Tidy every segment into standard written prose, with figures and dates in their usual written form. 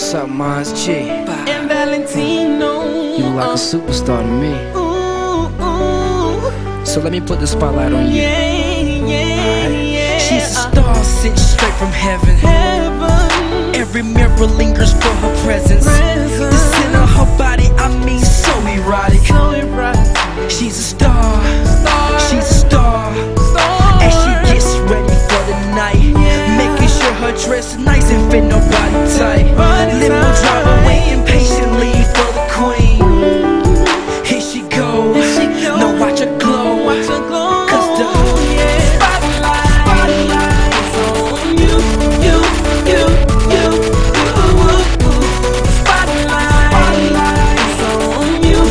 What's up, Mons G? And Valentino. You look like a superstar to me. Ooh. So let me put the spotlight on you. Yeah. She's a star sent straight from heaven. Every mirror lingers for her presence. The scent of her body, I mean, so erotic. She's a star. She's a star. And she gets ready for the night, making sure her dress is nice and fit nobody tight. Limo driver waiting patiently for the queen. Here she goes. Now watch her glow. Cause the spotlight is on you. Spotlight is on you.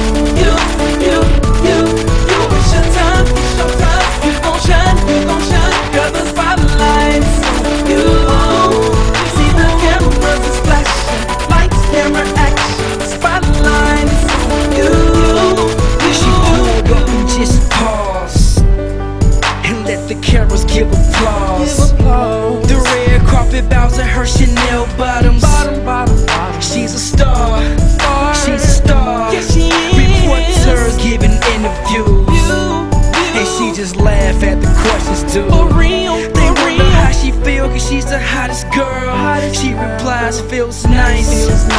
It's your time, it's your time. You gon' shine. Girl, the spotlight's on you. See the cameras is flashing, lights, camera, action. Spotlight's on you. She pulled up and just paused and let the cameras give applause. The red carpet bows at her Chanel bottoms. She's a star. She's a star. Reporters giving interviews, and she just laugh at the questions too. They wonder how she feel, cause she's the hottest girl. She replies, feels nice.